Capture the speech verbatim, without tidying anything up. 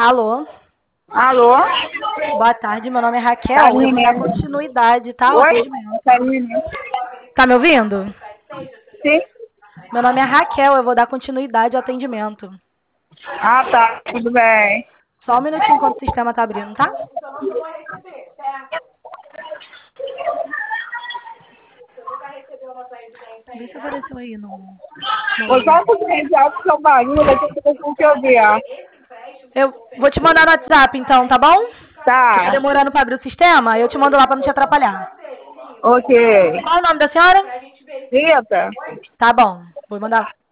Alô? Alô? Boa tarde, meu nome é Raquel. Eu vou Karine. dar continuidade, tá? Ao Oi? atendimento. Karine. Tá me ouvindo? Sim? Meu nome é Raquel, eu vou dar continuidade ao atendimento. Ah, tá. Tudo bem. Só um minutinho enquanto o sistema tá abrindo, tá? Vê se apareceu aí no... Vou no... só um pouquinho de alto seu barulho, deixa eu ver o que eu vi, ó. Eu vou te mandar no WhatsApp, então, tá bom? Tá Tá. demorando pra abrir o sistema? Eu te mando lá pra não te atrapalhar. Ok. Qual o nome da senhora? Rita? Tá bom. Vou mandar